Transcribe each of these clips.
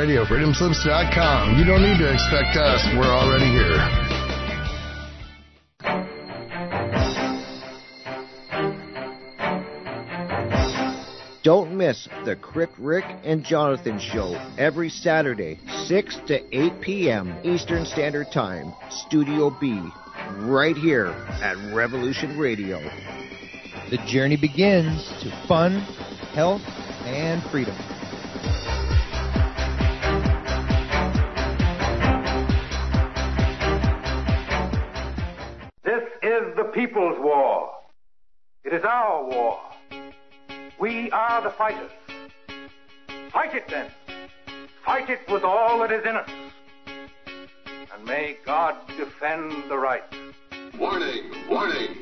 Radio, freedomslips.com. You don't need to expect us. We're already here. Don't miss the Crick, Rick, and Jonathan Show every Saturday, 6 to 8 p.m. Eastern Standard Time, Studio B, right here at Revolution Radio. The journey begins to fun, health, and freedom. This is the people's war. It is our war. We are the fighters. Fight it then. Fight it with all that is in us. And may God defend the right. Warning! Warning!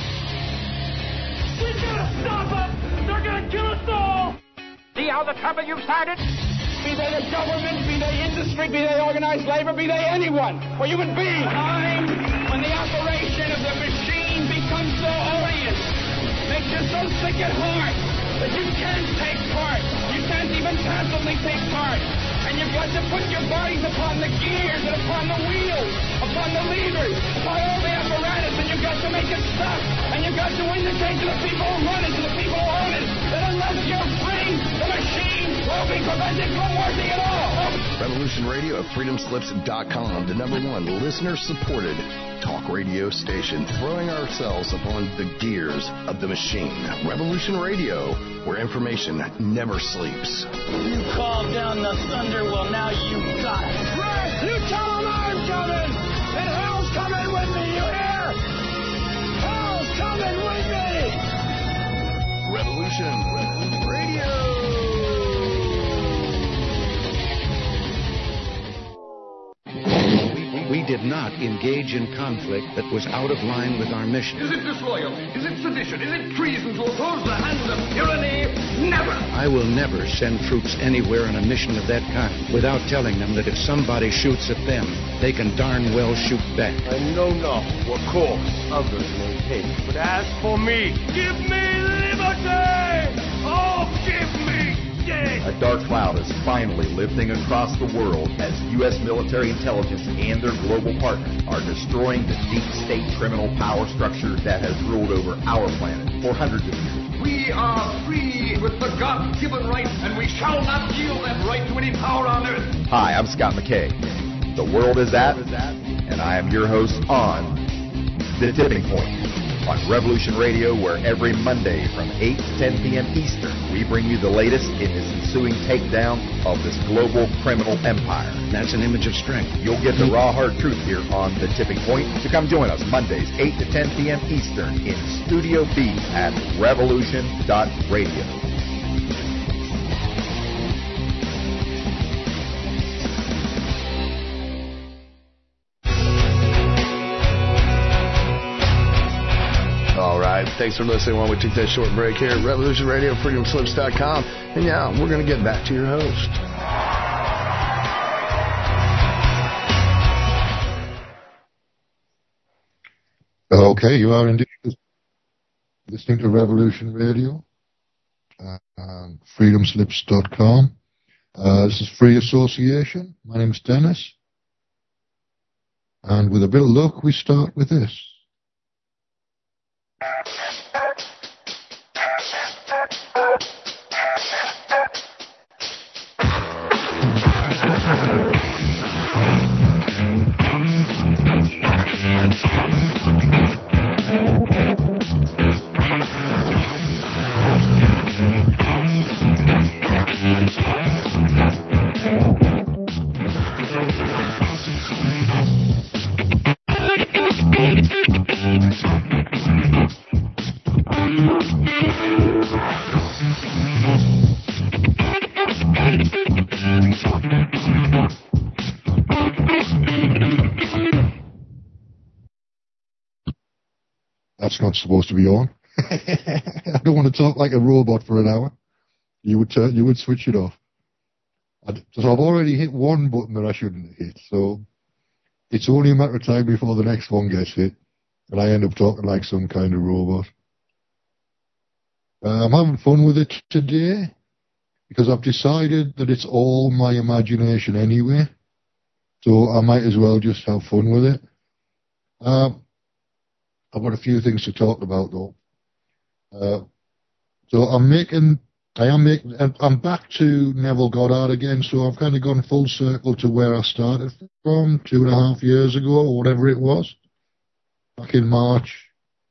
We gotta stop them! They're gonna kill us all! See how the trouble you've started? Be they the government, be they industry, be they organized labor, be they anyone, or human beings. Time when the operation of the machine becomes so odious, makes you so sick at heart that you can't take part. You can't even passively take part. And you've got to put your bodies upon the gears and upon the wheels, upon the levers, upon all the apparatus, and you've got to make it stop. And you've got to indicate to the people who run it, to the people who own it, that unless you're free, the machine will be prevented from working at all. Revolution Radio at freedomslips.com, the #1 listener-supported talk radio station, throwing ourselves upon the gears of the machine. Revolution Radio, where information never sleeps. You called down the thunder, well now you got it. Right, you tell them I'm coming, and hell's coming with me, you hear? Hell's coming with me! Revolution Radio. We did not engage in conflict that was out of line with our mission. Is it disloyal? Is it sedition? Is it treason to oppose the hands of tyranny? Never! I will never send troops anywhere on a mission of that kind without telling them that if somebody shoots at them, they can darn well shoot back. I know not what course others may take, but as for me, give me liberty! Oh, give me death! A dark cloud is finally lifting across the world as U.S. military intelligence and their global partners are destroying the deep state criminal power structure that has ruled over our planet for hundreds of years. We are free with the God-given right, and we shall not yield that right to any power on earth. Hi, I'm Scott McKay. The world is at, and I am your host on The Tipping Point on Revolution Radio, where every Monday from 8 to 10 p.m. Eastern, we bring you the latest in this ensuing takedown of this global criminal empire. That's an image of strength. You'll get the raw, hard truth here on The Tipping Point. So come join us Mondays, 8 to 10 p.m. Eastern in Studio B at revolution.radio. Thanks for listening while we take that short break here at Revolution Radio, freedomslips.com. And yeah, we're going to get back to your host. Okay, you are indeed listening to Revolution Radio, freedomslips.com. This is Free Association. My name is Dennis. And with a bit of luck, we start with this. That's not supposed to be on. I don't want to talk like a robot for an hour. You would switch it off. So I've already hit one button that I shouldn't have hit, so it's only a matter of time before the next one gets hit, and I end up talking like some kind of robot. I'm having fun with it today. because I've decided that it's all my imagination anyway, so I might as well just have fun with it. I've got a few things to talk about though. So I'm back to Neville Goddard again, so I've kind of gone full circle to where I started from 2.5 years ago, or whatever it was, back in March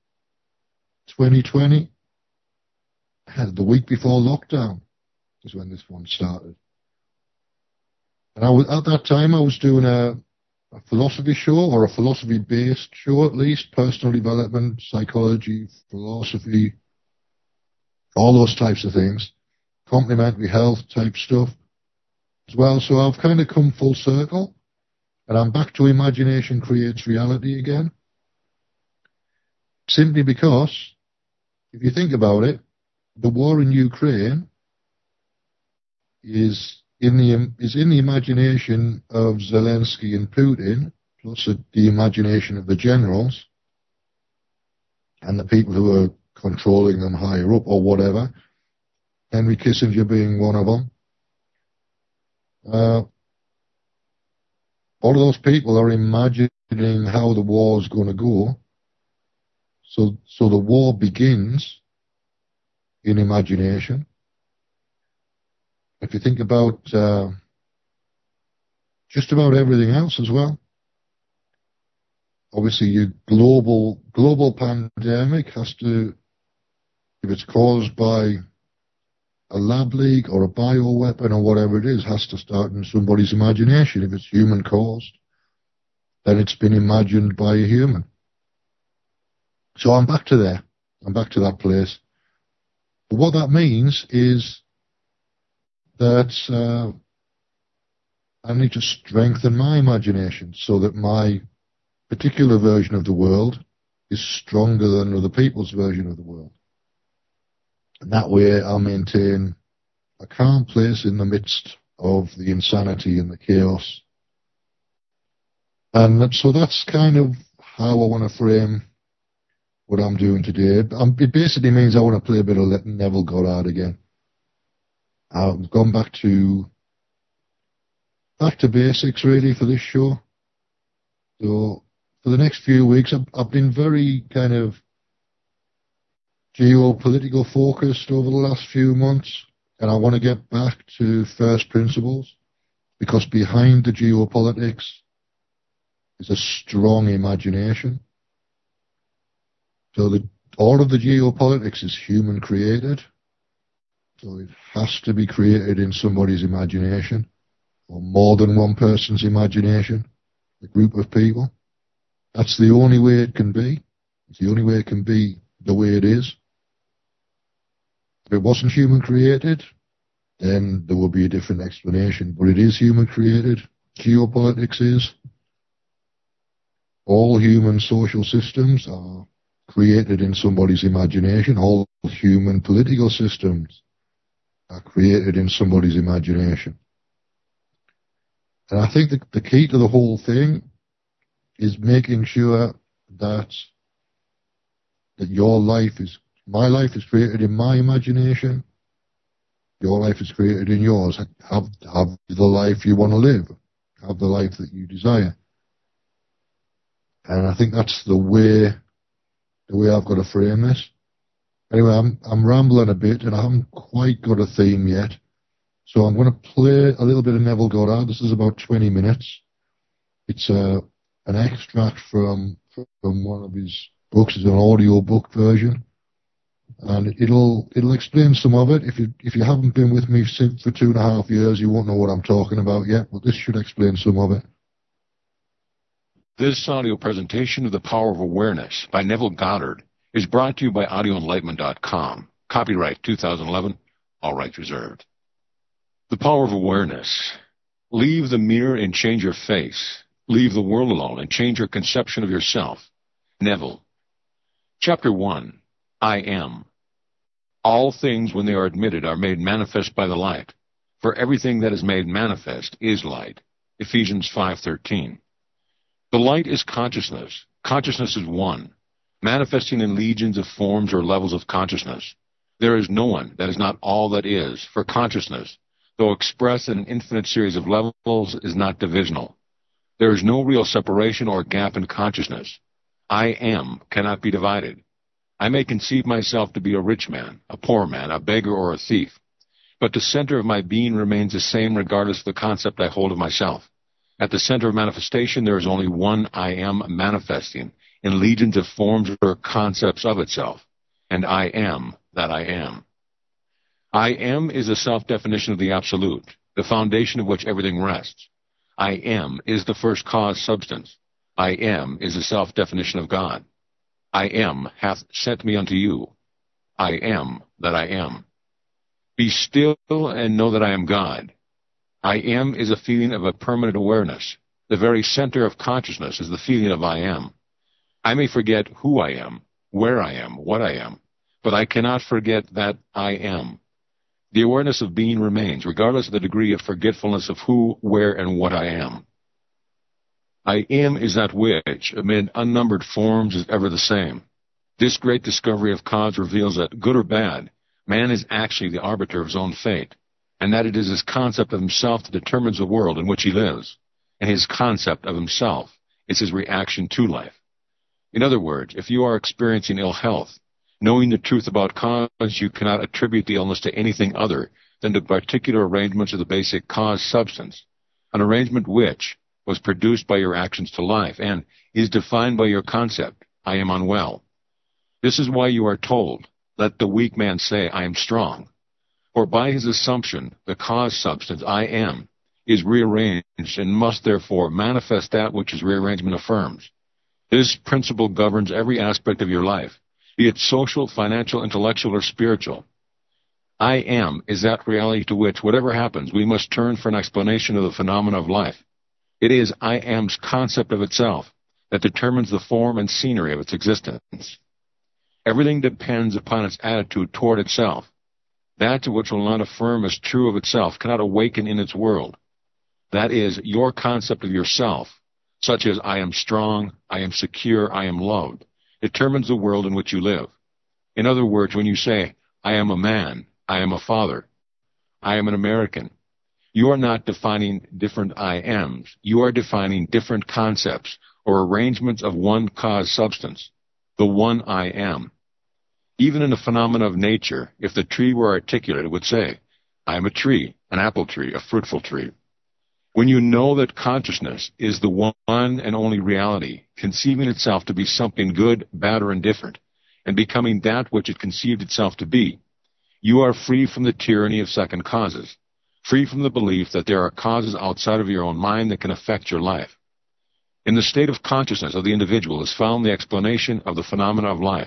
2020. The week before lockdown is when this one started. And at that time I was doing a philosophy show, or a philosophy-based show at least, personal development, psychology, philosophy, all those types of things, complementary health type stuff as well. So I've kind of come full circle, and I'm back to imagination creates reality again. Simply because, if you think about it, the war in Ukraine is in the imagination of Zelensky and Putin, plus the imagination of the generals and the people who are controlling them higher up or whatever, Henry Kissinger being one of them. All of those people are imagining how the war is going to go. So the war begins in imagination. If you think about just about everything else as well, obviously your global pandemic has to, if it's caused by a lab leak or a bioweapon or whatever it is, has to start in somebody's imagination. If it's human caused, then it's been imagined by a human. So I'm back to there. I'm back to that place. But what that means is that I need to strengthen my imagination so that my particular version of the world is stronger than other people's version of the world. And that way I'll maintain a calm place in the midst of the insanity and the chaos. And so that's kind of how I want to frame what I'm doing today. It basically means I want to play a bit of Neville Goddard again. I've gone back to basics really for this show. So for the next few weeks, I've been very kind of geopolitical focused over the last few months, and I want to get back to first principles, because behind the geopolitics is a strong imagination. So all of the geopolitics is human created. So it has to be created in somebody's imagination, or more than one person's imagination, a group of people. That's the only way it can be. It's the only way it can be the way it is. If it wasn't human created, then there would be a different explanation. But it is human created. Geopolitics is. All human social systems are created in somebody's imagination. All human political systems are created in somebody's imagination. And I think the key to the whole thing is making sure that my life is created in my imagination. Your life is created in yours. Have the life you want to live. Have the life that you desire. And I think that's the way I've got to frame this. Anyway, I'm rambling a bit, and I haven't quite got a theme yet. So I'm going to play a little bit of Neville Goddard. This is about 20 minutes. It's an extract from one of his books. It's an audio book version, and it'll explain some of it. If you haven't been with me for 2.5 years, you won't know what I'm talking about yet. But this should explain some of it. This audio presentation of The Power of Awareness by Neville Goddard is brought to you by audioenlightenment.com. Copyright 2011, all rights reserved. The Power of Awareness. Leave the mirror and change your face. Leave the world alone and change your conception of yourself. Neville. Chapter 1. I am. All things, when they are admitted, are made manifest by the light. For everything that is made manifest is light. Ephesians 5:13. The light is consciousness. Consciousness is one, manifesting in legions of forms or levels of consciousness. There is no one that is not all that is, for consciousness, though expressed in an infinite series of levels, is not divisional. There is no real separation or gap in consciousness. I am cannot be divided. I may conceive myself to be a rich man, a poor man, a beggar, or a thief, but the center of my being remains the same regardless of the concept I hold of myself. At the center of manifestation, there is only one I am manifesting in legions of forms or concepts of itself, and I am that I am. I am is a self-definition of the Absolute, the foundation of which everything rests. I am is the first cause substance. I am is a self-definition of God. I am hath sent me unto you. I am that I am. Be still and know that I am God. I am is a feeling of a permanent awareness. The very center of consciousness is the feeling of I am. I may forget who I am, where I am, what I am, but I cannot forget that I am. The awareness of being remains, regardless of the degree of forgetfulness of who, where, and what I am. I am is that which, amid unnumbered forms, is ever the same. This great discovery of cause reveals that, good or bad, man is actually the arbiter of his own fate, and that it is his concept of himself that determines the world in which he lives, and his concept of himself is his reaction to life. In other words, if you are experiencing ill health, knowing the truth about cause, you cannot attribute the illness to anything other than the particular arrangements of the basic cause substance, an arrangement which was produced by your actions to life and is defined by your concept, I am unwell. This is why you are told, let the weak man say, I am strong. For by his assumption, the cause substance, I am, is rearranged and must therefore manifest that which his rearrangement affirms. This principle governs every aspect of your life, be it social, financial, intellectual, or spiritual. I am is that reality to which, whatever happens, we must turn for an explanation of the phenomena of life. It is I am's concept of itself that determines the form and scenery of its existence. Everything depends upon its attitude toward itself. That which will not affirm as true of itself cannot awaken in its world. That is, your concept of yourself, such as I am strong, I am secure, I am loved, determines the world in which you live. In other words, when you say, I am a man, I am a father, I am an American, you are not defining different I ams. You are defining different concepts or arrangements of one cause substance, the one I am. Even in the phenomena of nature, if the tree were articulate, it would say, I am a tree, an apple tree, a fruitful tree. When you know that consciousness is the one and only reality, conceiving itself to be something good, bad, or indifferent, and becoming that which it conceived itself to be, you are free from the tyranny of second causes, free from the belief that there are causes outside of your own mind that can affect your life. In the state of consciousness of the individual is found the explanation of the phenomena of life.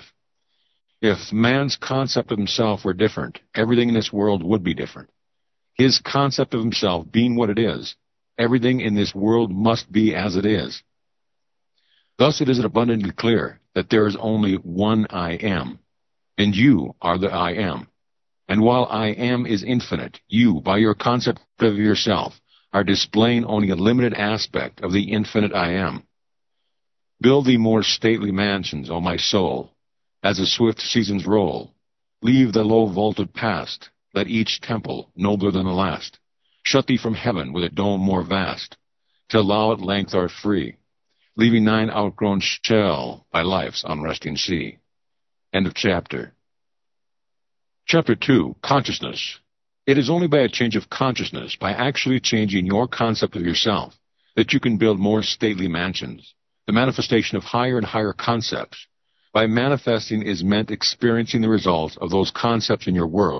If man's concept of himself were different, everything in this world would be different. His concept of himself being what it is, everything in this world must be as it is. Thus it is abundantly clear that there is only one I am, and you are the I am. And while I am is infinite, you, by your concept of yourself, are displaying only a limited aspect of the infinite I am. Build thee more stately mansions, O my soul, as the swift seasons roll. Leave the low vaulted past, let each temple, nobler than the last, shut thee from heaven with a dome more vast, till thou at length art free, leaving thine outgrown shell by life's unresting sea. End of chapter. Chapter 2, Consciousness. It is only by a change of consciousness, by actually changing your concept of yourself, that you can build more stately mansions, the manifestation of higher and higher concepts. By manifesting is meant experiencing the results of those concepts in your world.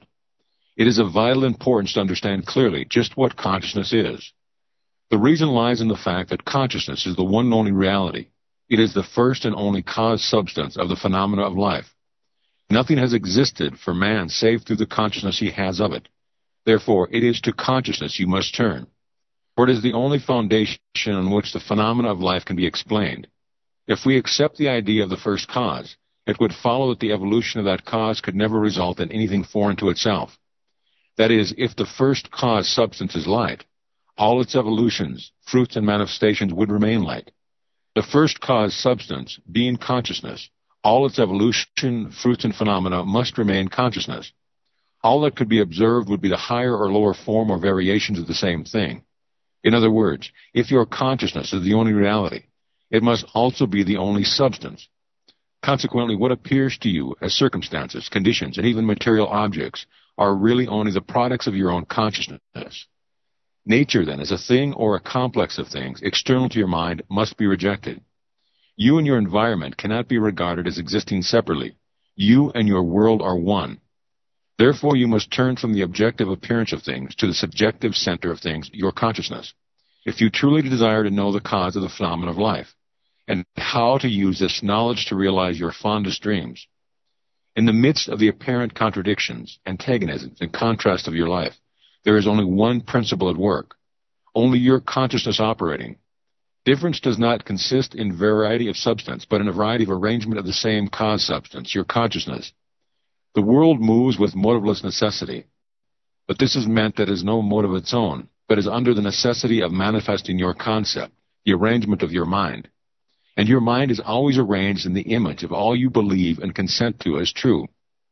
It is of vital importance to understand clearly just what consciousness is. The reason lies in the fact that consciousness is the one and only reality. It is the first and only cause substance of the phenomena of life. Nothing has existed for man save through the consciousness he has of it. Therefore, it is to consciousness you must turn, for it is the only foundation on which the phenomena of life can be explained. If we accept the idea of the first cause, it would follow that the evolution of that cause could never result in anything foreign to itself. That is, if the first cause substance is light, all its evolutions, fruits, and manifestations would remain light. The first cause substance, being consciousness, All its evolution, fruits, and phenomena must remain consciousness. All that could be observed would be the higher or lower form or variations of the same thing. In other words, if your consciousness is the only reality, it must also be the only substance. Consequently, what appears to you as circumstances, conditions, and even material objects are really only the products of your own consciousness. Nature, then, as a thing or a complex of things external to your mind, must be rejected. You and your environment cannot be regarded as existing separately. You and your world are one. Therefore, you must turn from the objective appearance of things to the subjective center of things, your consciousness, if you truly desire to know the cause of the phenomenon of life, and how to use this knowledge to realize your fondest dreams. In the midst of the apparent contradictions, antagonisms, and contrasts of your life, there is only one principle at work, only your consciousness operating. Difference does not consist in variety of substance, but in a variety of arrangement of the same cause substance, your consciousness. The world moves with motiveless necessity, but this is meant that it is no motive of its own, but is under the necessity of manifesting your concept, the arrangement of your mind. And your mind is always arranged in the image of all you believe and consent to as true.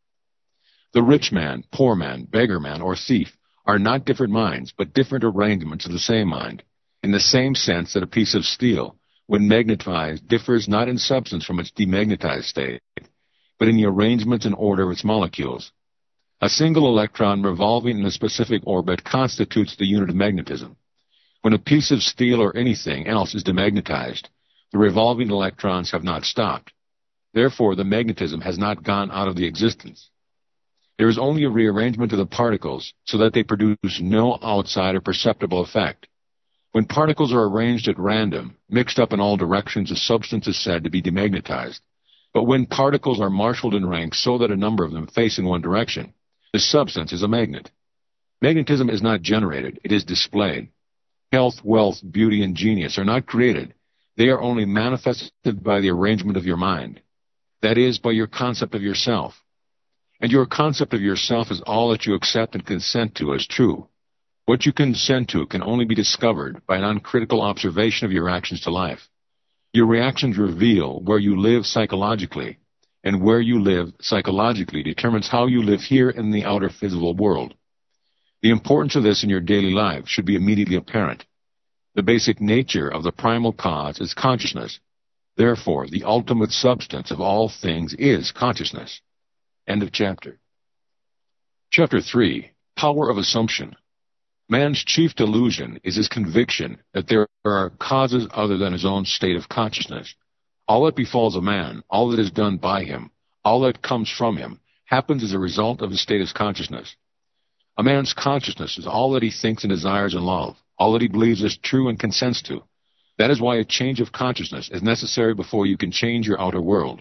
The rich man, poor man, beggar man, or thief are not different minds, but different arrangements of the same mind, in the same sense that a piece of steel, when magnetized, differs not in substance from its demagnetized state, but in the arrangements and order of its molecules. A single electron revolving in a specific orbit constitutes the unit of magnetism. When a piece of steel or anything else is demagnetized, the revolving electrons have not stopped. Therefore, the magnetism has not gone out of the existence. There is only a rearrangement of the particles so that they produce no outside or perceptible effect. When particles are arranged at random, mixed up in all directions, a substance is said to be demagnetized. But when particles are marshaled in ranks so that a number of them face in one direction, the substance is a magnet. Magnetism is not generated, it is displayed. Health, wealth, beauty, and genius are not created. They are only manifested by the arrangement of your mind. That is, by your concept of yourself. And your concept of yourself is all that you accept and consent to as true. What you consent to can only be discovered by an uncritical observation of your actions to life. Your reactions reveal where you live psychologically, and where you live psychologically determines how you live here in the outer physical world. The importance of this in your daily life should be immediately apparent. The basic nature of the primal cause is consciousness. Therefore, the ultimate substance of all things is consciousness. End of chapter. Chapter 3. Power of Assumption. Man's chief delusion is his conviction that there are causes other than his own state of consciousness. All that befalls a man, all that is done by him, all that comes from him, happens as a result of his state of consciousness. A man's consciousness is all that he thinks and desires and loves, all that he believes is true and consents to. That is why a change of consciousness is necessary before you can change your outer world.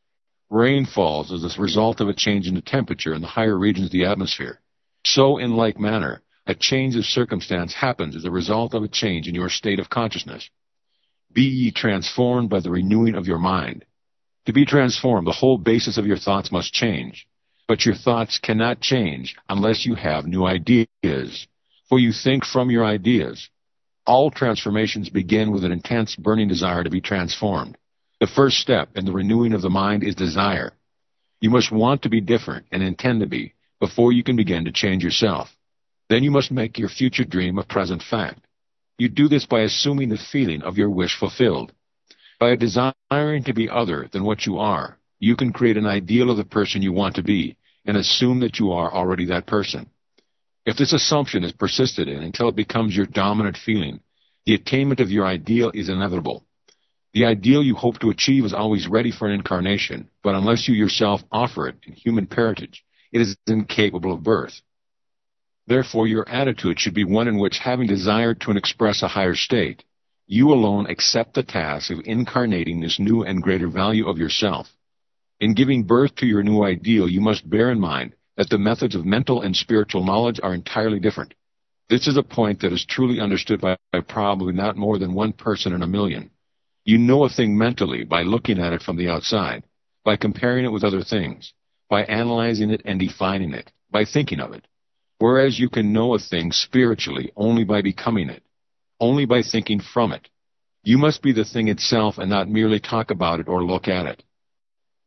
Rain falls as a result of a change in the temperature in the higher regions of the atmosphere. So, in like manner, a change of circumstance happens as a result of a change in your state of consciousness. Be ye transformed by the renewing of your mind. To be transformed, the whole basis of your thoughts must change. But your thoughts cannot change unless you have new ideas, for you think from your ideas. All transformations begin with an intense, burning desire to be transformed. The first step in the renewing of the mind is desire. You must want to be different and intend to be before you can begin to change yourself. Then you must make your future dream a present fact. You do this by assuming the feeling of your wish fulfilled. By desiring to be other than what you are, you can create an ideal of the person you want to be and assume that you are already that person. If this assumption is persisted in until it becomes your dominant feeling, the attainment of your ideal is inevitable. The ideal you hope to achieve is always ready for an incarnation, but unless you yourself offer it in human parentage, it is incapable of birth. Therefore, your attitude should be one in which, having desired to express a higher state, you alone accept the task of incarnating this new and greater value of yourself. In giving birth to your new ideal, you must bear in mind that the methods of mental and spiritual knowledge are entirely different. This is a point that is truly understood by probably not more than one person in a million. You know a thing mentally by looking at it from the outside, by comparing it with other things, by analyzing it and defining it, by thinking of it. Whereas you can know a thing spiritually only by becoming it, only by thinking from it. You must be the thing itself and not merely talk about it or look at it.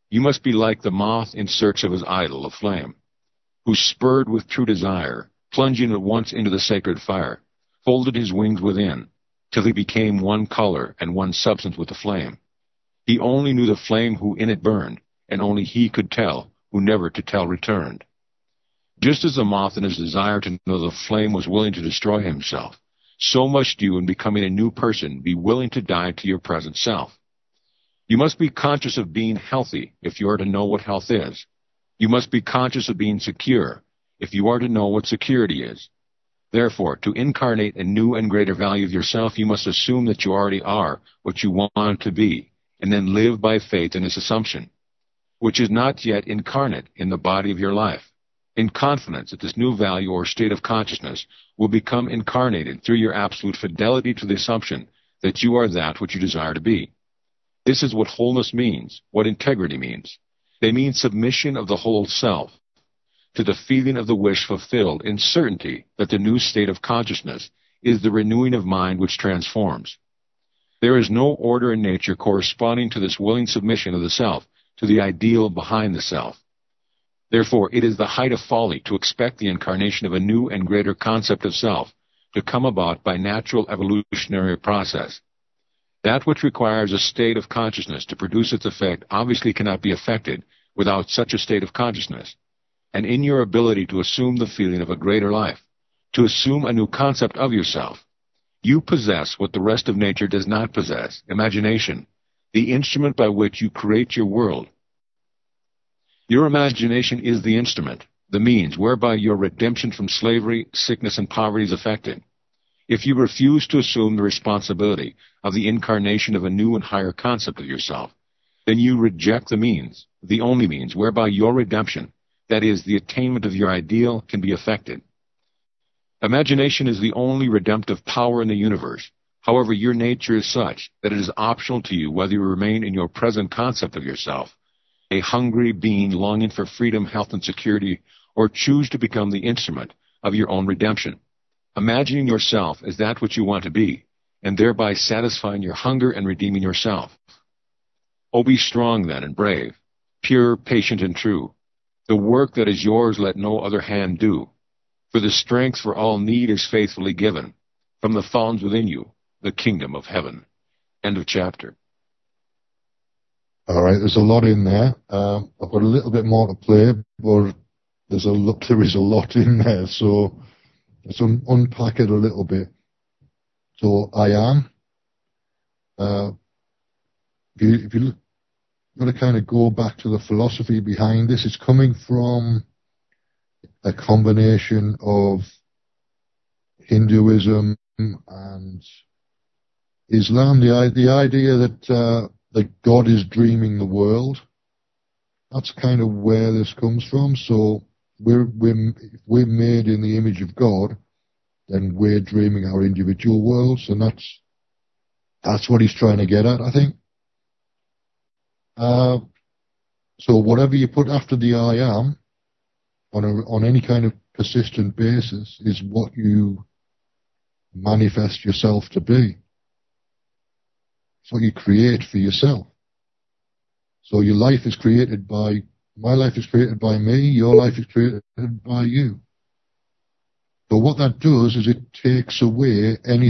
You must be like the moth in search of his idol of flame, who, spurred with true desire, plunging at once into the sacred fire, folded his wings within, till he became one color and one substance with the flame. He only knew the flame who in it burned, and only he could tell, who never to tell returned. Just as the moth in his desire to know the flame was willing to destroy himself, so must you, in becoming a new person, be willing to die to your present self. You must be conscious of being healthy if you are to know what health is. You must be conscious of being secure if you are to know what security is. Therefore, to incarnate a new and greater value of yourself, you must assume that you already are what you want to be, and then live by faith in this assumption, which is not yet incarnate in the body of your life, in confidence that this new value or state of consciousness will become incarnated through your absolute fidelity to the assumption that you are that which you desire to be. This is what wholeness means, what integrity means. They mean submission of the whole self to the feeling of the wish fulfilled in certainty that the new state of consciousness is the renewing of mind which transforms. There is no order in nature corresponding to this willing submission of the self to the ideal behind the self. Therefore, it is the height of folly to expect the incarnation of a new and greater concept of self to come about by natural evolutionary process. That which requires a state of consciousness to produce its effect obviously cannot be effected without such a state of consciousness. And in your ability to assume the feeling of a greater life, to assume a new concept of yourself, you possess what the rest of nature does not possess, imagination, the instrument by which you create your world. Your imagination is the instrument, the means whereby your redemption from slavery, sickness, and poverty is effected. If you refuse to assume the responsibility of the incarnation of a new and higher concept of yourself, then you reject the means, the only means whereby your redemption, that is, the attainment of your ideal, can be effected. Imagination is the only redemptive power in the universe. However, your nature is such that it is optional to you whether you remain in your present concept of yourself, a hungry being longing for freedom, health, and security, or choose to become the instrument of your own redemption, imagining yourself as that which you want to be, and thereby satisfying your hunger and redeeming yourself. Oh, be strong then and brave, pure, patient, and true. The work that is yours let no other hand do, for the strength for all need is faithfully given from the fountains within you, the kingdom of heaven. End of chapter. All right, there's a lot in there. I've got a little bit more to play, but there is a lot in there, so let's unpack it a little bit. So I am. If you look, got to kind of go back to the philosophy behind this. It's coming from a combination of Hinduism and Islam. The idea that God is dreaming the world. That's kind of where this comes from. So we're made in the image of God, then we're dreaming our individual worlds, and that's what he's trying to get at, I think. So whatever you put after the I am on any kind of persistent basis is what you manifest yourself to be. It's what you create for yourself. So your life is created by, my life is created by me, your life is created by you. So what that does is it takes away any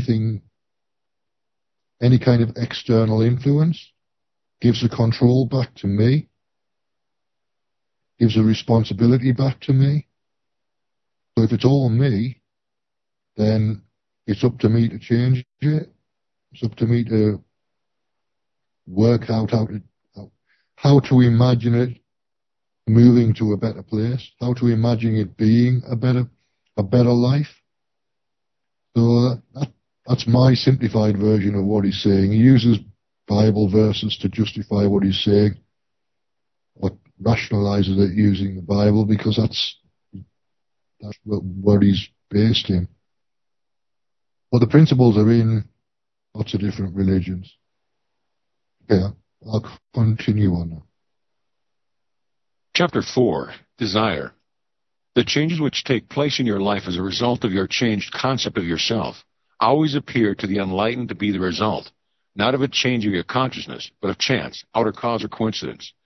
kind of external influence, gives the control back to me, gives the responsibility back to me. So if it's all me, then it's up to me to change it. It's up to me to work out how to imagine it moving to a better place, how to imagine it being a better life. So that's my simplified version of what he's saying. He uses Bible verses to justify what he's saying, or rationalizes it using the Bible, because that's what he's based in. But the principles are in lots of different religions. Yeah, I'll continue on now. Chapter 4, Desire. The changes which take place in your life as a result of your changed concept of yourself always appear to the enlightened to be the result, not of a change of your consciousness, but of chance, outer cause, or coincidence.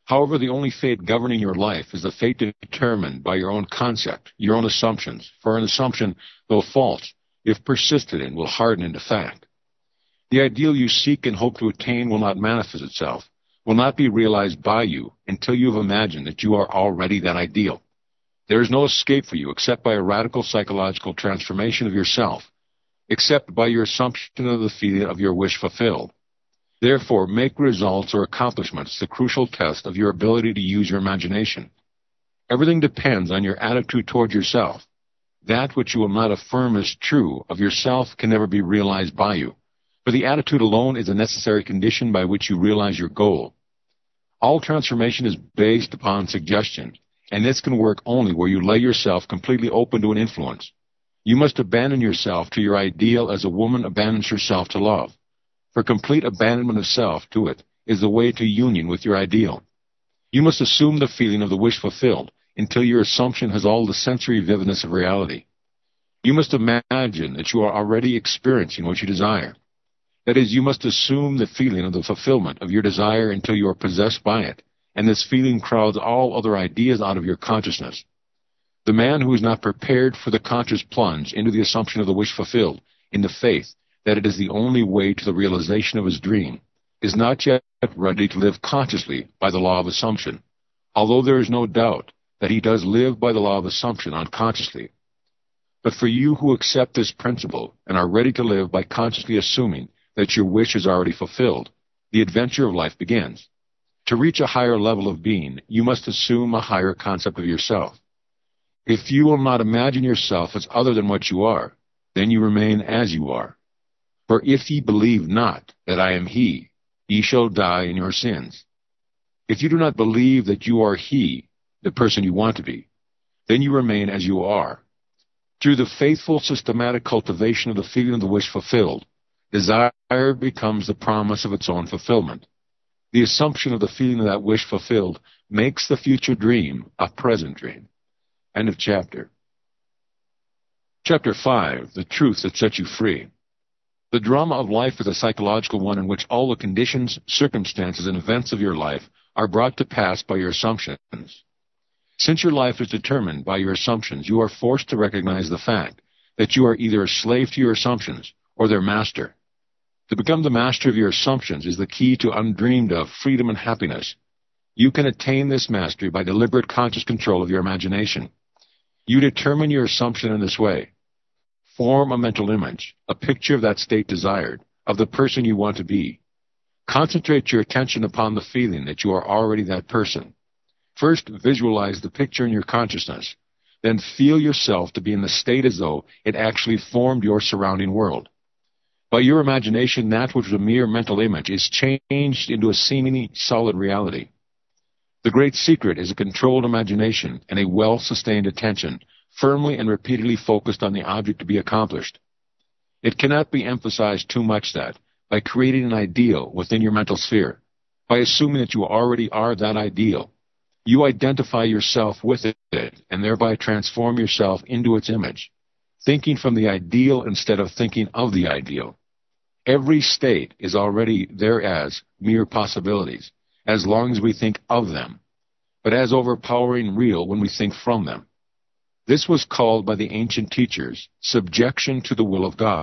However, the only fate governing your life is the fate determined by your own concept, your own assumptions, for an assumption, though false, if persisted in, will harden into fact. The ideal you seek and hope to attain will not manifest itself, will not be realized by you until you have imagined that you are already that ideal. There is no escape for you except by a radical psychological transformation of yourself, except by your assumption of the feeling of your wish fulfilled. Therefore, make results or accomplishments the crucial test of your ability to use your imagination. Everything depends on your attitude toward yourself. That which you will not affirm as true of yourself can never be realized by you, for the attitude alone is a necessary condition by which you realize your goal. All transformation is based upon suggestion, and this can work only where you lay yourself completely open to an influence. You must abandon yourself to your ideal as a woman abandons herself to love. For complete abandonment of self to it is the way to union with your ideal. You must assume the feeling of the wish fulfilled until your assumption has all the sensory vividness of reality. You must imagine that you are already experiencing what you desire. That is, you must assume the feeling of the fulfillment of your desire until you are possessed by it, and this feeling crowds all other ideas out of your consciousness. The man who is not prepared for the conscious plunge into the assumption of the wish fulfilled, in the faith that it is the only way to the realization of his dream, is not yet ready to live consciously by the law of assumption, although there is no doubt that he does live by the law of assumption unconsciously. But for you who accept this principle and are ready to live by consciously assuming that your wish is already fulfilled, the adventure of life begins. To reach a higher level of being, you must assume a higher concept of yourself. If you will not imagine yourself as other than what you are, then you remain as you are. For if ye believe not that I am he, ye shall die in your sins. If you do not believe that you are he, the person you want to be, then you remain as you are. Through the faithful systematic cultivation of the feeling of the wish fulfilled, desire becomes the promise of its own fulfillment. The assumption of the feeling of that wish fulfilled makes the future dream a present dream. End of chapter. Chapter 5, The Truth That Sets You Free. The drama of life is a psychological one in which all the conditions, circumstances, and events of your life are brought to pass by your assumptions. Since your life is determined by your assumptions, you are forced to recognize the fact that you are either a slave to your assumptions or their master. To become the master of your assumptions is the key to undreamed of freedom and happiness. You can attain this mastery by deliberate conscious control of your imagination. You determine your assumption in this way. Form a mental image, a picture of that state desired, of the person you want to be. Concentrate your attention upon the feeling that you are already that person. First, visualize the picture in your consciousness. Then feel yourself to be in the state as though it actually formed your surrounding world. By your imagination, that which was a mere mental image is changed into a seemingly solid reality. The great secret is a controlled imagination and a well-sustained attention, firmly and repeatedly focused on the object to be accomplished. It cannot be emphasized too much that, by creating an ideal within your mental sphere, by assuming that you already are that ideal, you identify yourself with it and thereby transform yourself into its image, thinking from the ideal instead of thinking of the ideal. Every state is already there as mere possibilities, as long as we think of them, but as overpowering real when we think from them. This was called by the ancient teachers subjection to the will of God,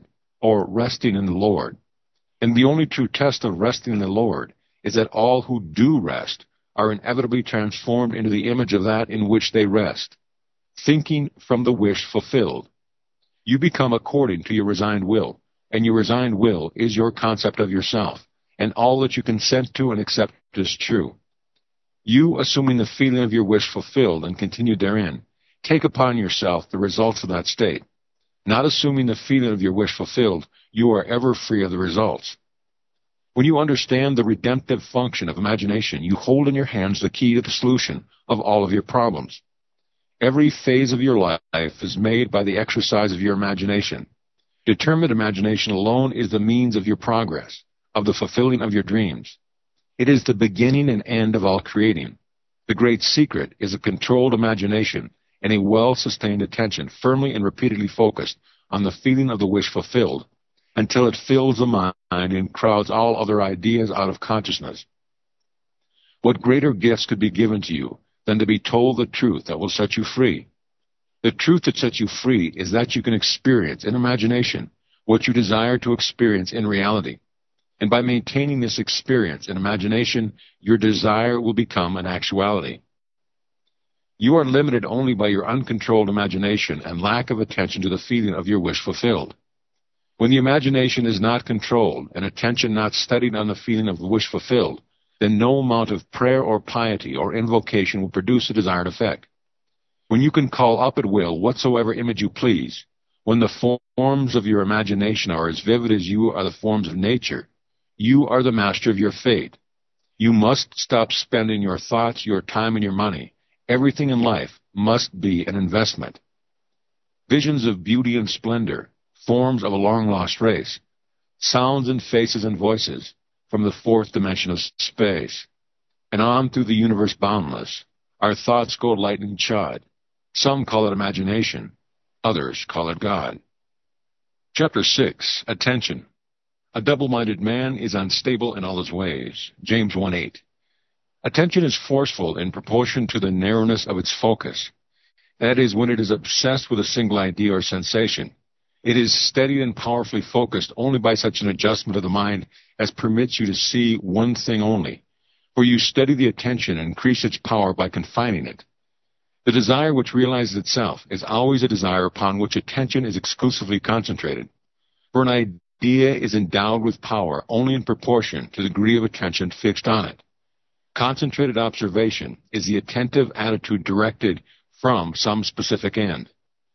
or resting in the Lord. And the only true test of resting in the Lord is that all who do rest are inevitably transformed into the image of that in which they rest, thinking from the wish fulfilled. You become according to your resigned will, and your resigned will is your concept of yourself, and all that you consent to and accept is true. You, assuming the feeling of your wish fulfilled and continue therein, take upon yourself the results of that state. Not assuming the feeling of your wish fulfilled, you are ever free of the results. When you understand the redemptive function of imagination, you hold in your hands the key to the solution of all of your problems. Every phase of your life is made by the exercise of your imagination. Determined imagination alone is the means of your progress, of the fulfilling of your dreams. It is the beginning and end of all creating. The great secret is a controlled imagination and a well-sustained attention firmly and repeatedly focused on the feeling of the wish fulfilled until it fills the mind and crowds all other ideas out of consciousness. What greater gifts could be given to you than to be told the truth that will set you free? The truth that sets you free is that you can experience in imagination what you desire to experience in reality. And by maintaining this experience in imagination, your desire will become an actuality. You are limited only by your uncontrolled imagination and lack of attention to the feeling of your wish fulfilled. When the imagination is not controlled and attention not studied on the feeling of the wish fulfilled, then no amount of prayer or piety or invocation will produce the desired effect. When you can call up at will whatsoever image you please, when the forms of your imagination are as vivid as you are the forms of nature, you are the master of your fate. You must stop spending your thoughts, your time, and your money. Everything in life must be an investment. Visions of beauty and splendor, forms of a long-lost race, sounds and faces and voices from the fourth dimension of space, and on through the universe boundless. Our thoughts go lightning shod. Some call it imagination. Others call it God. Chapter 6. Attention. A double-minded man is unstable in all his ways. James 1:8. Attention is forceful in proportion to the narrowness of its focus. That is, when it is obsessed with a single idea or sensation. It is steady and powerfully focused only by such an adjustment of the mind as permits you to see one thing only. For you steady the attention and increase its power by confining it. The desire which realizes itself is always a desire upon which attention is exclusively concentrated. For an idea is endowed with power only in proportion to the degree of attention fixed on it. Concentrated observation is the attentive attitude directed from some specific end.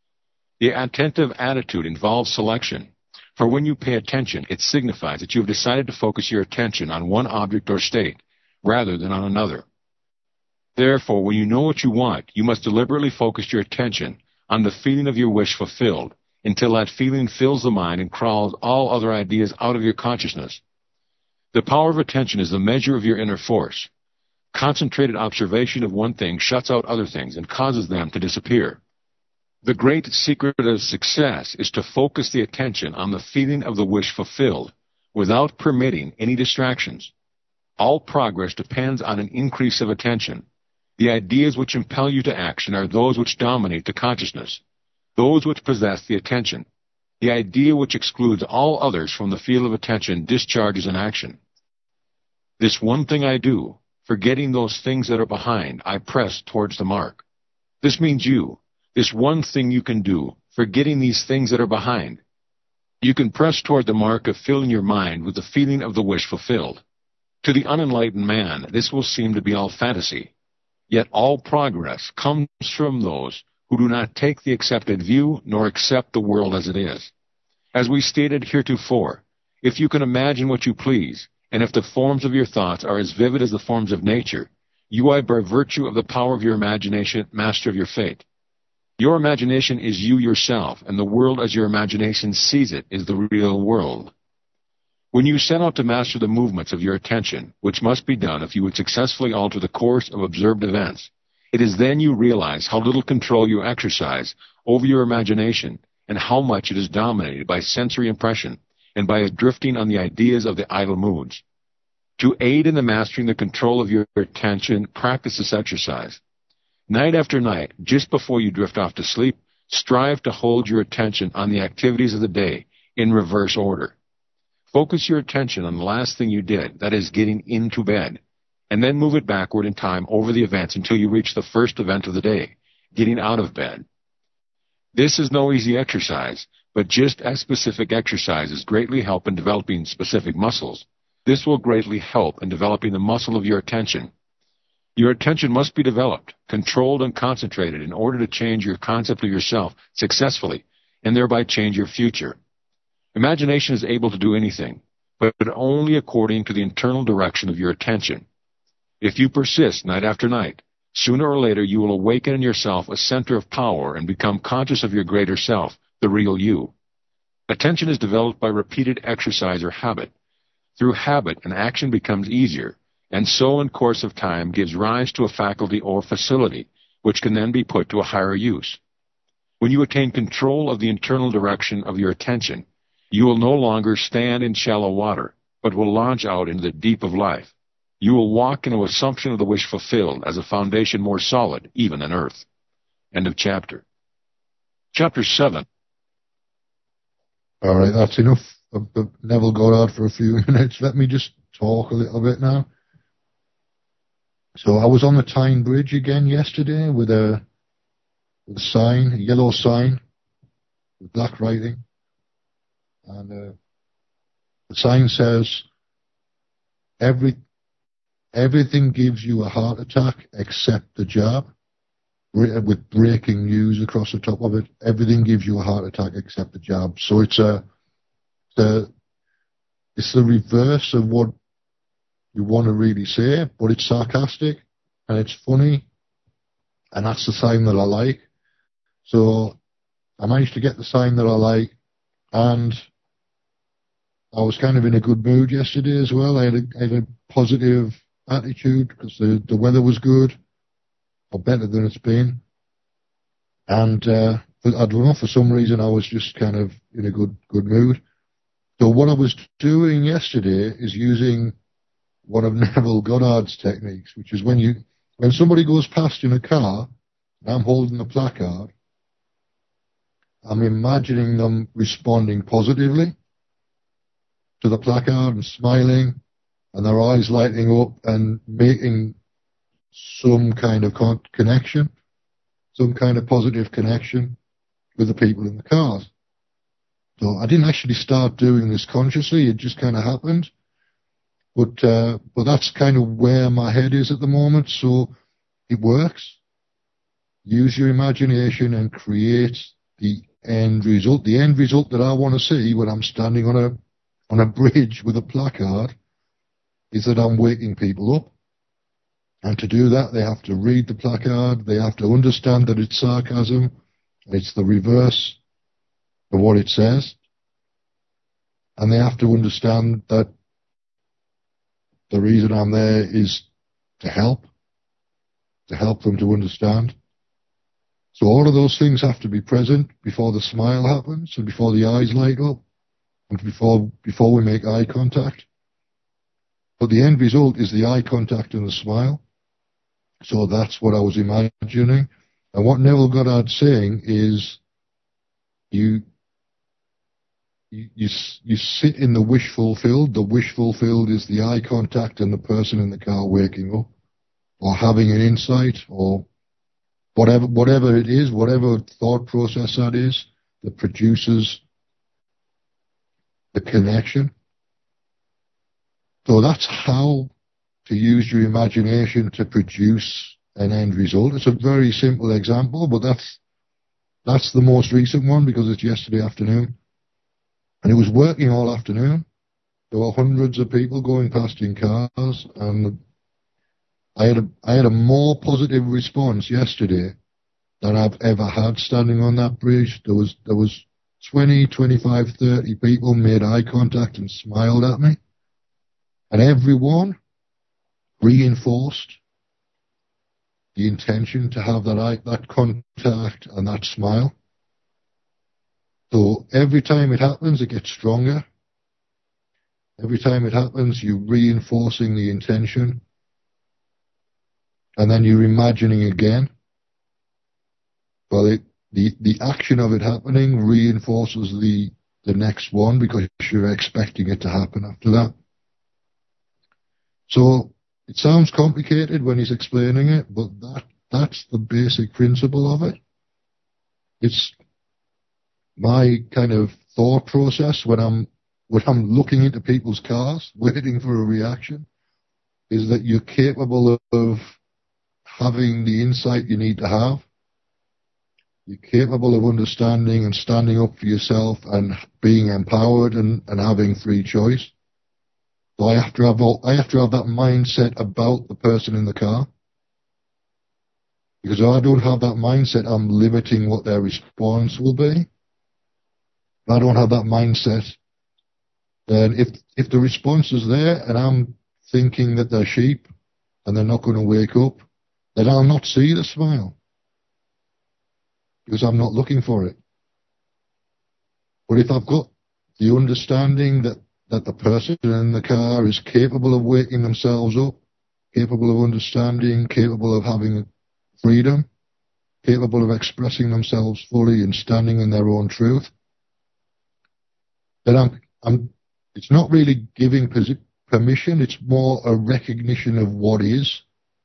The attentive attitude involves selection, for when you pay attention, it signifies that you have decided to focus your attention on one object or state rather than on another. Therefore, when you know what you want, you must deliberately focus your attention on the feeling of your wish fulfilled until that feeling fills the mind and crawls all other ideas out of your consciousness. The power of attention is the measure of your inner force. Concentrated observation of one thing shuts out other things and causes them to disappear. The great secret of success is to focus the attention on the feeling of the wish fulfilled without permitting any distractions. All progress depends on an increase of attention. The ideas which impel you to action are those which dominate the consciousness, those which possess the attention. The idea which excludes all others from the field of attention discharges an action. This one thing I do, forgetting those things that are behind, I press towards the mark. This means you. This one thing you can do, forgetting these things that are behind. You can press toward the mark of filling your mind with the feeling of the wish fulfilled. To the unenlightened man, this will seem to be all fantasy. Yet all progress comes from those who do not take the accepted view nor accept the world as it is. As we stated heretofore, if you can imagine what you please, and if the forms of your thoughts are as vivid as the forms of nature, you are by virtue of the power of your imagination master of your fate. Your imagination is you yourself, and the world as your imagination sees it is the real world. When you set out to master the movements of your attention, which must be done if you would successfully alter the course of observed events, it is then you realize how little control you exercise over your imagination and how much it is dominated by sensory impression and by a drifting on the ideas of the idle moods. To aid in the mastering the control of your attention, practice this exercise. Night after night, just before you drift off to sleep, strive to hold your attention on the activities of the day in reverse order. Focus your attention on the last thing you did, that is, getting into bed, and then move it backward in time over the events until you reach the first event of the day, getting out of bed. This is no easy exercise, but just as specific exercises greatly help in developing specific muscles, this will greatly help in developing the muscle of your attention. Your attention must be developed, controlled, and concentrated in order to change your concept of yourself successfully, and thereby change your future. Imagination is able to do anything, but only according to the internal direction of your attention. If you persist night after night, sooner or later you will awaken in yourself a center of power and become conscious of your greater self, the real you. Attention is developed by repeated exercise or habit. Through habit, an action becomes easier, and so in course of time gives rise to a faculty or facility, which can then be put to a higher use. When you attain control of the internal direction of your attention, you will no longer stand in shallow water, but will launch out into the deep of life. You will walk into assumption of the wish fulfilled as a foundation more solid, even than earth. End of chapter. Chapter 7. All right, that's enough of Neville Goddard for a few minutes. Let me just talk a little bit now. So I was on the Tyne Bridge again yesterday with a sign, a yellow sign with black writing. And the sign says, everything gives you a heart attack except the jab, with breaking news across the top of it. Everything gives you a heart attack except the jab. So it's the reverse of what you want to really say, but it's sarcastic and it's funny, and that's the sign that I like. So I managed to get the sign that I like, and I was kind of in a good mood yesterday as well. I had a positive attitude because the weather was good, or better than it's been. And I don't know, for some reason I was just kind of in a good mood. So what I was doing yesterday is using one of Neville Goddard's techniques, which is when somebody goes past in a car, and I'm holding the placard, I'm imagining them responding positively to the placard and smiling, and their eyes lighting up and making some kind of connection, some kind of positive connection with the people in the cars. So I didn't actually start doing this consciously, it just kind of happened. But that's kind of where my head is at the moment, so it works. Use your imagination and create the end result. The end result that I want to see when I'm standing on a bridge with a placard is that I'm waking people up. And to do that, they have to read the placard, they have to understand that it's sarcasm, it's the reverse of what it says, and they have to understand that the reason I'm there is to help them to understand. So all of those things have to be present before the smile happens, and before the eyes light up, and before we make eye contact. But the end result is the eye contact and the smile. So that's what I was imagining. And what Neville Goddard's saying is you sit in the wish fulfilled. The wish fulfilled is the eye contact and the person in the car waking up, or having an insight, or whatever it is, whatever thought process that is, that produces the connection. So that's how to use your imagination to produce an end result. It's a very simple example, but that's the most recent one because it's yesterday afternoon. And it was working all afternoon. There were hundreds of people going past in cars, and I had a more positive response yesterday than I've ever had standing on that bridge. There was 20, 25, 30 people made eye contact and smiled at me. And everyone reinforced the intention to have that contact and that smile. So every time it happens, it gets stronger. Every time it happens, you're reinforcing the intention. And then you're imagining again. Well, the action of it happening reinforces the next one because you're expecting it to happen after that. So it sounds complicated when he's explaining it, but that's the basic principle of it. It's my kind of thought process when I'm looking into people's cars, waiting for a reaction, is that you're capable of having the insight you need to have. You're capable of understanding and standing up for yourself and being empowered and having free choice. So I have to have that mindset about the person in the car. Because if I don't have that mindset, I'm limiting what their response will be. If I don't have that mindset, then if the response is there and I'm thinking that they're sheep and they're not going to wake up, then I'll not see the smile. Because I'm not looking for it. But if I've got the understanding that the person in the car is capable of waking themselves up capable of understanding, capable of having freedom, capable of expressing themselves fully and standing in their own truth, then it's not really giving permission, it's more a recognition of what is.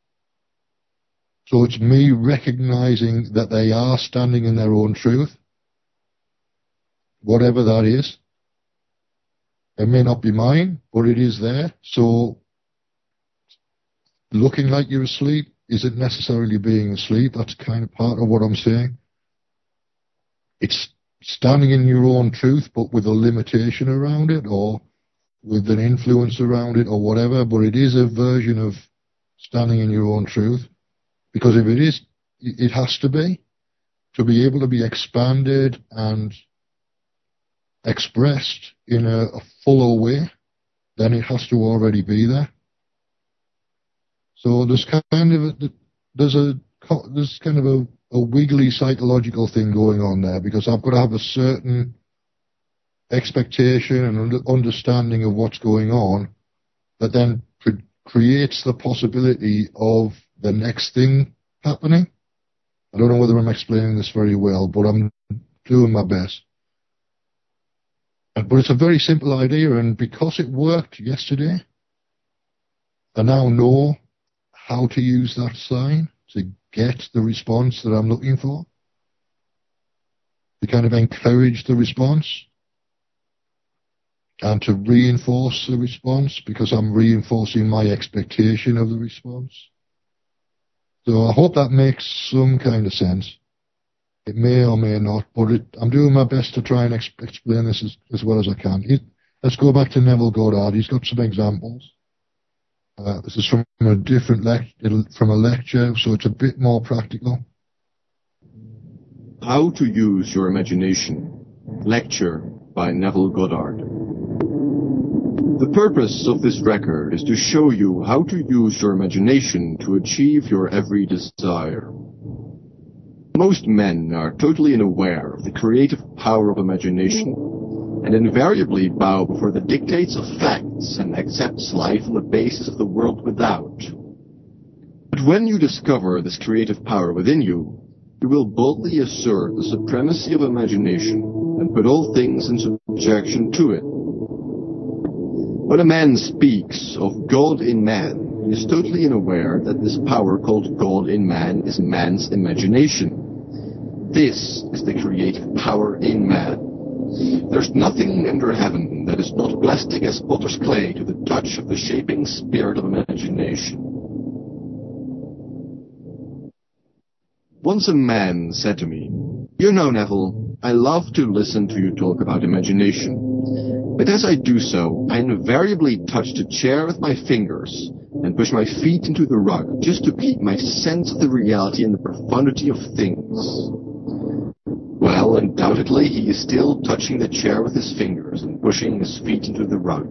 So it's me recognizing that they are standing in their own truth, whatever that is. It may not be mine, but it is there. So looking like you're asleep isn't necessarily being asleep. That's kind of part of what I'm saying. It's standing in your own truth, but with a limitation around it, or with an influence around it, or whatever. But it is a version of standing in your own truth. Because if it is, it has to be able to be expanded and expressed in a fuller way, then it has to already be there. So there's kind of a wiggly psychological thing going on there, because I've got to have a certain expectation and understanding of what's going on that then creates the possibility of the next thing happening. I don't know whether I'm explaining this very well, but I'm doing my best. But it's a very simple idea, and because it worked yesterday, I now know how to use that sign to get the response that I'm looking for, to kind of encourage the response and to reinforce the response, because I'm reinforcing my expectation of the response. So I hope that makes some kind of sense. It may or may not, but I'm doing my best to try and explain this as well as I can. Let's go back to Neville Goddard. He's got some examples. This is from a different from a lecture, so it's a bit more practical. How to Use Your Imagination. Lecture by Neville Goddard. The purpose of this record is to show you how to use your imagination to achieve your every desire. Most men are totally unaware of the creative power of imagination and invariably bow before the dictates of facts and accepts life on the basis of the world without. But when you discover this creative power within you, you will boldly assert the supremacy of imagination and put all things in subjection to it. When a man speaks of God in man, he is totally unaware that this power called God in man is man's imagination. This is the creative power in man. There's nothing under heaven that is not plastic as potter's clay to the touch of the shaping spirit of imagination. Once a man said to me, "You know, Neville, I love to listen to you talk about imagination. But as I do so, I invariably touch the chair with my fingers and push my feet into the rug just to keep my sense of the reality and the profundity of things." Well, undoubtedly, he is still touching the chair with his fingers and pushing his feet into the rug.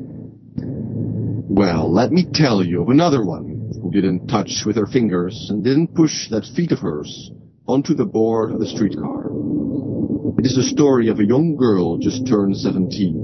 Well, let me tell you of another one who didn't touch with her fingers and didn't push that feet of hers onto the board of the streetcar. It is the story of a young girl just turned 17.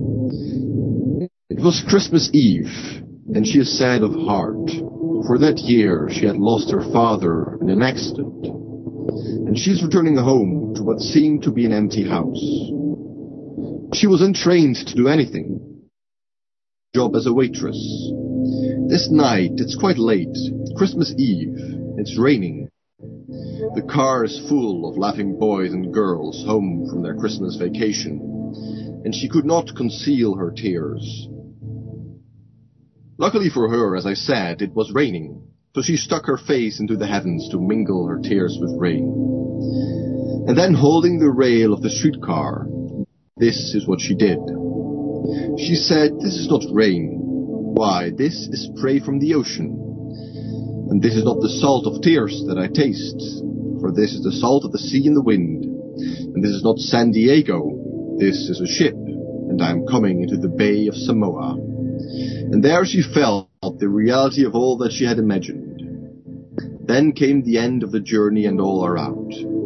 It was Christmas Eve, and she is sad of heart. For that year she had lost her father in an accident, and she is returning home to what seemed to be an empty house. She was untrained to do anything. Job as a waitress. This night, it's quite late, Christmas Eve, it's raining. The car is full of laughing boys and girls home from their Christmas vacation, and she could not conceal her tears. Luckily for her, as I said, it was raining, so she stuck her face into the heavens to mingle her tears with rain. And then, holding the rail of the streetcar, this is what she did. She said, "This is not rain. Why, this is spray from the ocean. And this is not the salt of tears that I taste, for this is the salt of the sea and the wind. And this is not San Diego. This is a ship, and I am coming into the Bay of Samoa." And there she felt the reality of all that she had imagined. Then came the end of the journey and all are out.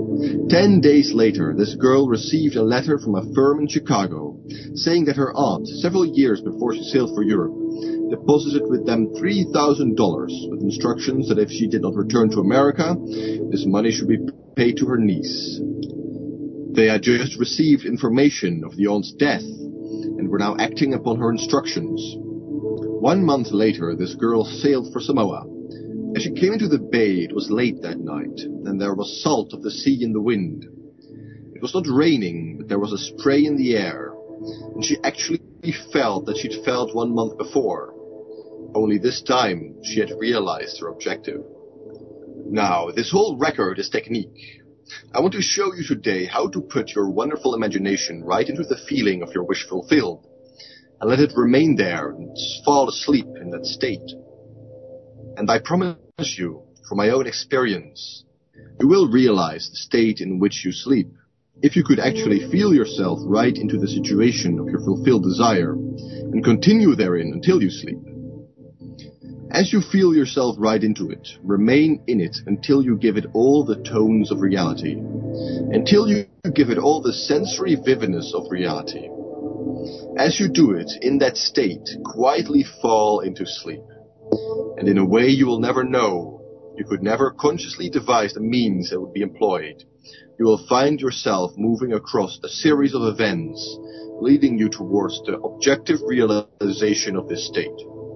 10 days later, this girl received a letter from a firm in Chicago saying that her aunt, several years before she sailed for Europe, deposited with them $3,000 with instructions that if she did not return to America, this money should be paid to her niece. They had just received information of the aunt's death and were now acting upon her instructions. 1 month later, this girl sailed for Samoa. As she came into the bay, it was late that night, and there was salt of the sea in the wind. It was not raining, but there was a spray in the air, and she actually felt that she'd felt 1 month before. Only this time, she had realized her objective. Now, this whole record is technique. I want to show you today how to put your wonderful imagination right into the feeling of your wish fulfilled, and let it remain there and fall asleep in that state. And I promise you, from my own experience, you will realize the state in which you sleep, if you could actually feel yourself right into the situation of your fulfilled desire, and continue therein until you sleep. As you feel yourself right into it, remain in it until you give it all the tones of reality, until you give it all the sensory vividness of reality. As you do it, in that state, quietly fall into sleep. And in a way you will never know, you could never consciously devise the means that would be employed. You will find yourself moving across a series of events, leading you towards the objective realization of this state.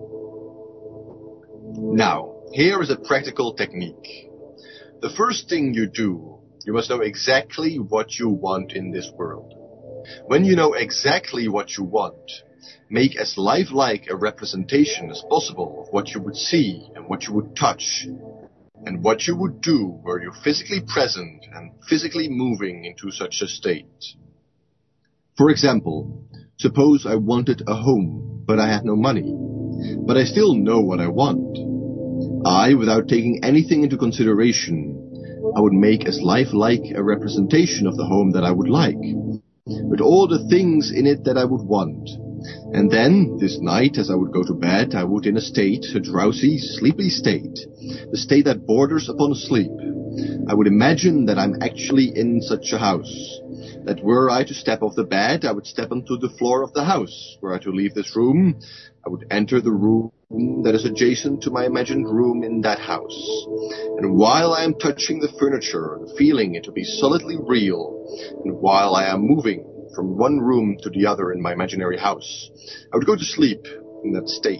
Now, here is a practical technique. The first thing you do, you must know exactly what you want in this world. When you know exactly what you want, make as lifelike a representation as possible of what you would see and what you would touch, and what you would do were you physically present and physically moving into such a state. For example, suppose I wanted a home, but I had no money, but I still know what I want. I, without taking anything into consideration, I would make as lifelike a representation of the home that I would like, with all the things in it that I would want. And then, this night, as I would go to bed, I would in a drowsy, sleepy state, the state that borders upon sleep, I would imagine that I'm actually in such a house, that were I to step off the bed, I would step onto the floor of the house. Were I to leave this room, I would enter the room that is adjacent to my imagined room in that house. And while I am touching the furniture and feeling it to be solidly real, and while I am moving from one room to the other in my imaginary house, I would go to sleep in that state.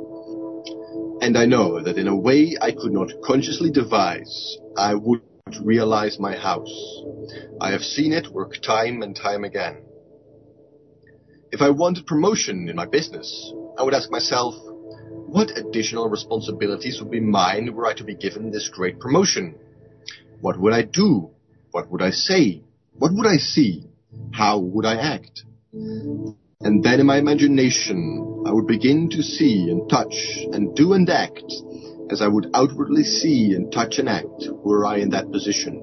And I know that in a way I could not consciously devise, I would realize my house. I have seen it work time and time again. If I wanted promotion in my business, I would ask myself, what additional responsibilities would be mine were I to be given this great promotion? What would I do? What would I say? What would I see? How would I act? And then in my imagination, I would begin to see and touch and do and act as I would outwardly see and touch and act were I in that position.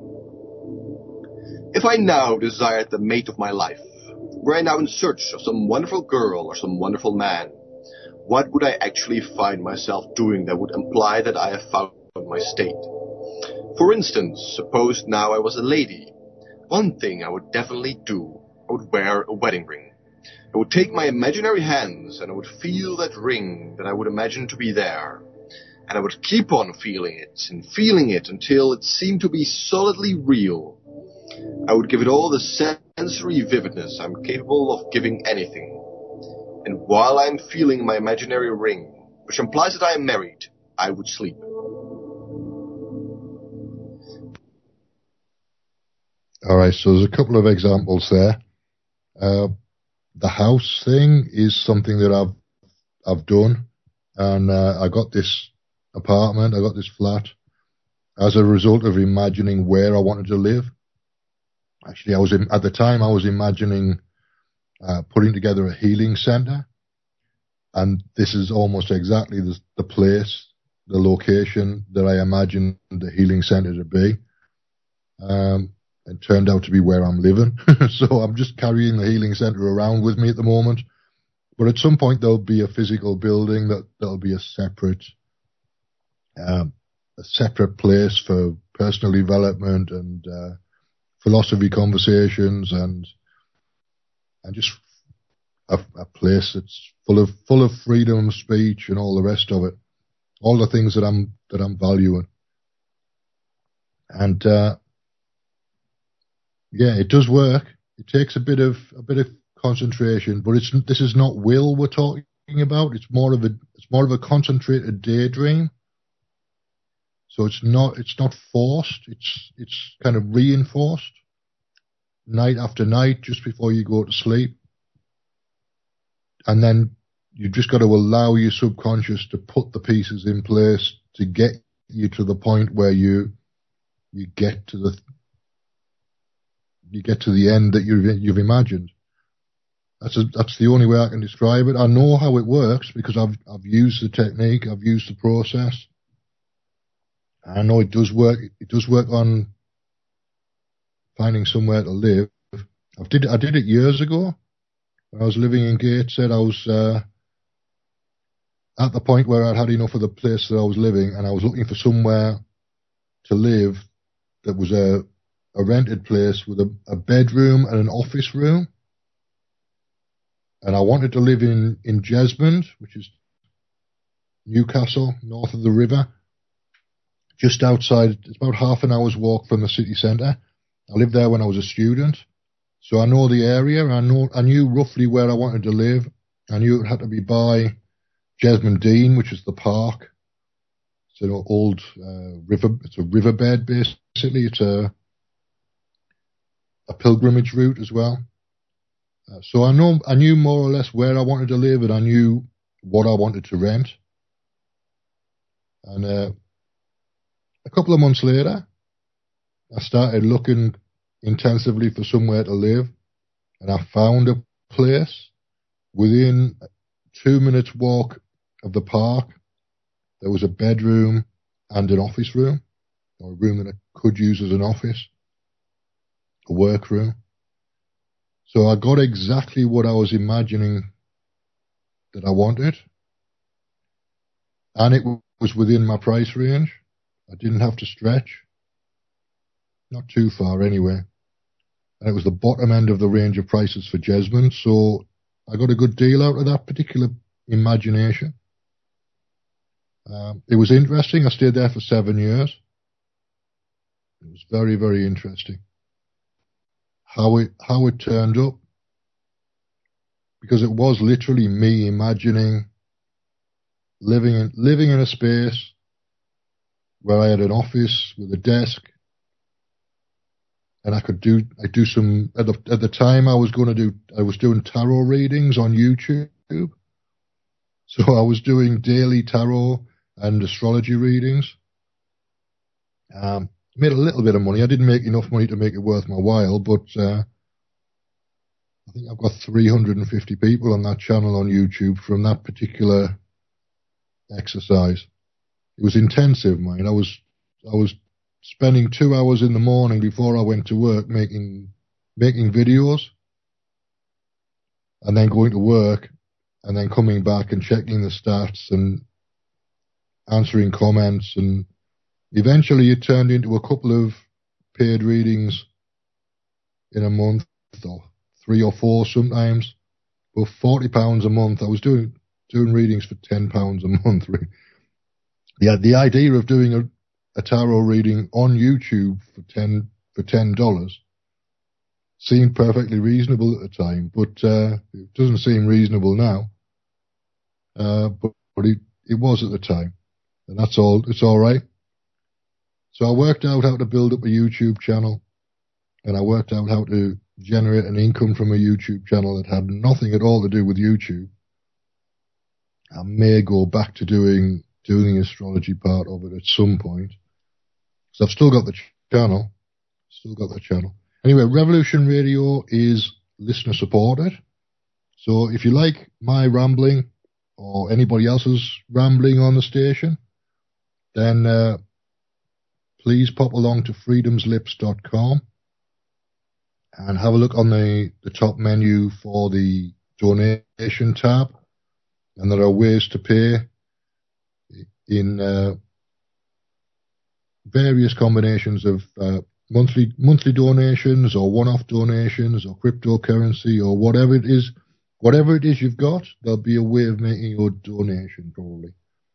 If I now desired the mate of my life, were I now in search of some wonderful girl or some wonderful man, what would I actually find myself doing that would imply that I have found my state? For instance, suppose now I was a lady. One thing I would definitely do, I would wear a wedding ring. I would take my imaginary hands and I would feel that ring that I would imagine to be there. And I would keep on feeling it until it seemed to be solidly real. I would give it all the sensory vividness I'm capable of giving anything. And while I'm feeling my imaginary ring, which implies that I am married, I would sleep. All right, so there's a couple of examples there. The house thing is something that I've done, and I got this apartment, I got this flat as a result of imagining where I wanted to live. Actually, at the time I was imagining putting together a healing center, and this is almost exactly the place, the location that I imagined the healing center to be. It turned out to be where I'm living. So I'm just carrying the healing center around with me at the moment. But at some point there'll be a physical building that'll be a separate place for personal development and philosophy conversations and just a place that's full of freedom of speech and all the rest of it, all the things that I'm valuing. And yeah, it does work. It takes a bit of concentration, but this is not will we're talking about. It's more of a concentrated daydream. So it's not forced. It's kind of reinforced night after night just before you go to sleep. And then you just got to allow your subconscious to put the pieces in place to get you to the point where you get to the end that you've imagined. That's the only way I can describe it. I know how it works because I've used the technique, I've used the process. I know it does work. It does work on finding somewhere to live. I did it years ago when I was living in Gateshead. I was at the point where I'd had enough of the place that I was living, and I was looking for somewhere to live that was a rented place with a bedroom and an office room. And I wanted to live in Jesmond, which is Newcastle, north of the river, just outside. It's about half an hour's walk from the city centre. I lived there when I was a student, so I know the area. I knew roughly where I wanted to live. I knew it had to be by Jesmond Dean, which is the park. It's an old river. It's a riverbed, basically. It's a pilgrimage route as well. So I knew more or less where I wanted to live, and I knew what I wanted to rent. And a couple of months later, I started looking intensively for somewhere to live, and I found a place within 2 minutes walk of the park. There was a bedroom and an office room, or a room that I could use as an office, a workroom. So I got exactly what I was imagining that I wanted, and it was within my price range. I didn't have to stretch, not too far anyway, and it was the bottom end of the range of prices for Jesmond, so I got a good deal out of that particular imagination. It was interesting. I stayed there for 7 years. It was very, very interesting how it turned up, because it was literally me imagining living in a space where I had an office with a desk, and I do some at the time I was doing tarot readings on YouTube, so I was doing daily tarot and astrology readings. Made a little bit of money. I didn't make enough money to make it worth my while, but I think I've got 350 people on that channel on YouTube from that particular exercise. It was intensive, man. I was spending 2 hours in the morning before I went to work making videos, and then going to work, and then coming back and checking the stats and answering comments, and eventually it turned into a couple of paid readings in a month, or 3 or 4 sometimes, but £40 a month. I was doing readings for £10 a month. The idea of doing a tarot reading on YouTube for $10 seemed perfectly reasonable at the time, but it doesn't seem reasonable now. But it was at the time, and that's all. It's all right. So I worked out how to build up a YouTube channel, and I worked out how to generate an income from a YouTube channel that had nothing at all to do with YouTube. I may go back to doing the astrology part of it at some point, because I've still got the channel. Anyway, Revolution Radio is listener supported. So if you like my rambling or anybody else's rambling on the station, then please pop along to freedomslips.com and have a look on the top menu for the donation tab. And there are ways to pay in various combinations of monthly donations or one-off donations or cryptocurrency or whatever it is you've got, there'll be a way of making your donation probably.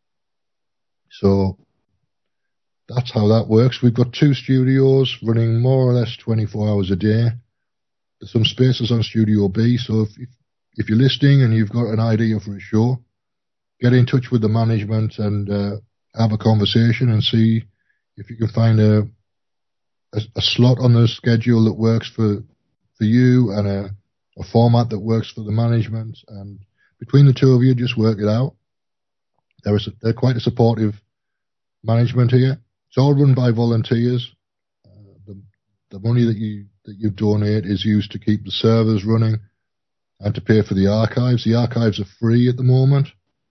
So that's how that works. We've got 2 studios running more or less 24 hours a day. There's some spaces on Studio B, so if you're listening and you've got an idea for a show, get in touch with the management and have a conversation and see if you can find a slot on the schedule that works for you and a format that works for the management. And between the two of you, just work it out. They're quite a supportive management here. It's all run by volunteers. The money that you donate is used to keep the servers running and to pay for the archives. The archives are free at the moment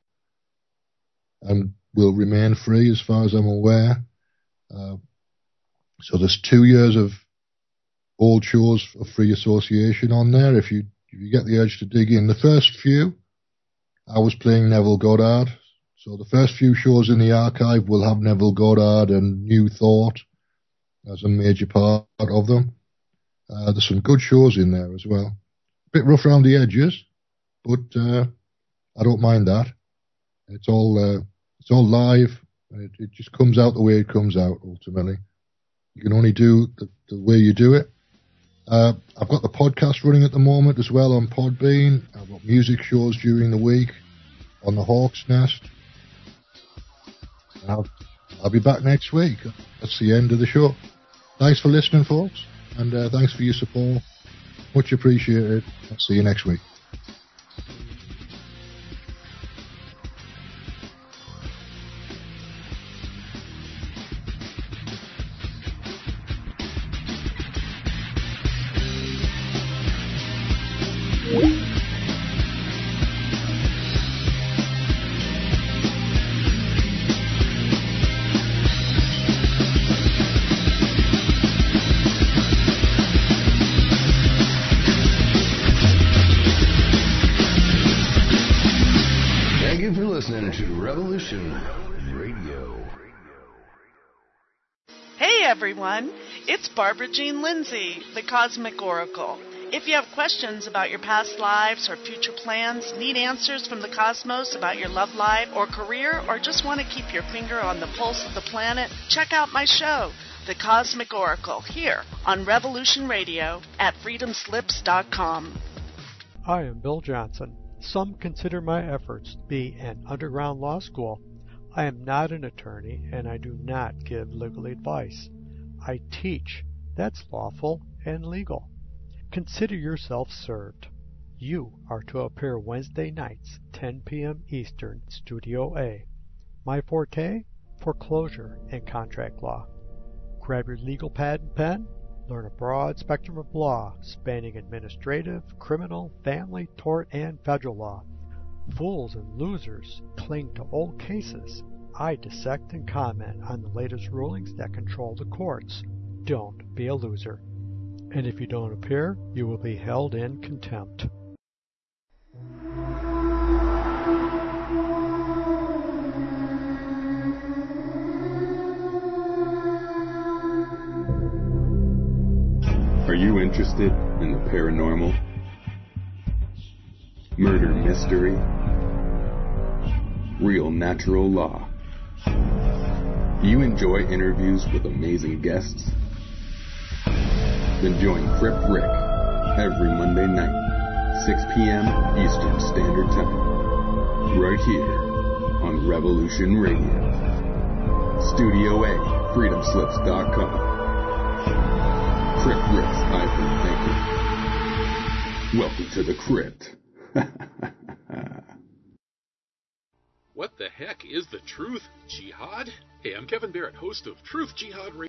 and will remain free as far as I'm aware. So there's 2 years of old shows of free association on there if you get the urge to dig in. The first few, I was playing Neville Goddard. So the first few shows in the archive will have Neville Goddard and New Thought as a major part of them. There's some good shows in there as well. A bit rough around the edges, but I don't mind that. It's all live. It just comes out the way it comes out, ultimately. You can only do the way you do it. I've got the podcast running at the moment as well on Podbean. I've got music shows during the week on the Hawk's Nest. I'll be back next week. That's the end of the show. Thanks for listening, folks, and thanks for your support. Much appreciated. I'll see you next week. It's Barbara Jean Lindsay, the Cosmic Oracle. If you have questions about your past lives or future plans, need answers from the cosmos about your love life or career, or just want to keep your finger on the pulse of the planet, check out my show, The Cosmic Oracle, here on Revolution Radio at freedomslips.com. I am Bill Johnson. Some consider my efforts to be an underground law school. I am not an attorney, and I do not give legal advice. I teach. That's lawful and legal. Consider yourself served. You are to appear Wednesday nights, 10 p.m. Eastern, Studio A. My forte? Foreclosure and contract law. Grab your legal pad and pen. Learn a broad spectrum of law spanning administrative, criminal, family, tort, and federal law. Fools and losers cling to old cases. I dissect and comment on the latest rulings that control the courts. Don't be a loser. And if you don't appear, you will be held in contempt. Are you interested in the paranormal? Murder mystery? Real natural law? Do you enjoy interviews with amazing guests? Then join Crip Rick every Monday night, 6 p.m. Eastern Standard Time, right here on Revolution Radio. Studio A, freedomslips.com. Crip Rick's Hyper Thinker. Welcome to the crypt. What the heck is the Truth Jihad? Hey, I'm Kevin Barrett, host of Truth Jihad Radio.